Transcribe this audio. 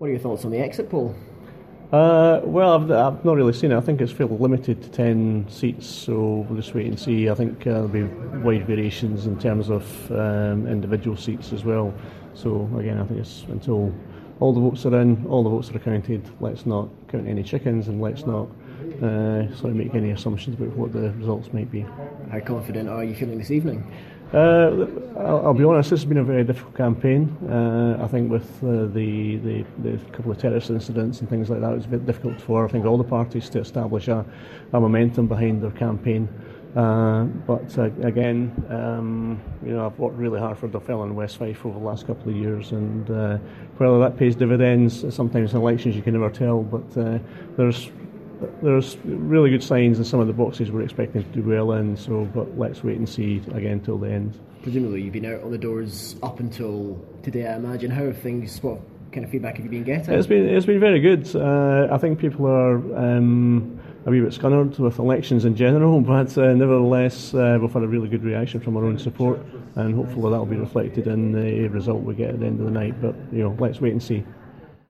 What are your thoughts on the exit poll? Well, I've not really seen it. I think it's fairly limited to 10 seats, so we'll just wait and see. I think there'll be wide variations in terms of individual seats as well. So again, I think it's until all the votes are in, all the votes are counted. Let's not count any chickens, and let's not sort of make any assumptions about what the results might be. How confident are you feeling this evening? I'll be honest, this has been a very difficult campaign. I think with the couple of terrorist incidents and things like that, it's a bit difficult for, I think, all the parties to establish a momentum behind their campaign. But again, I've worked really hard for Duffel and West Fife over the last couple of years, and whether that pays dividends, sometimes in elections you can never tell, but there's really good signs in some of the boxes we're expecting to do well in, but let's wait and see again till the end. Presumably you've been out on the doors up until today, I imagine. How have things, what kind of feedback have you been getting? It's been very good. I think people are a wee bit scunnered with elections in general, but nevertheless we've had a really good reaction from our own support, and hopefully that'll be reflected in the result we get at the end of the night, but let's wait and see.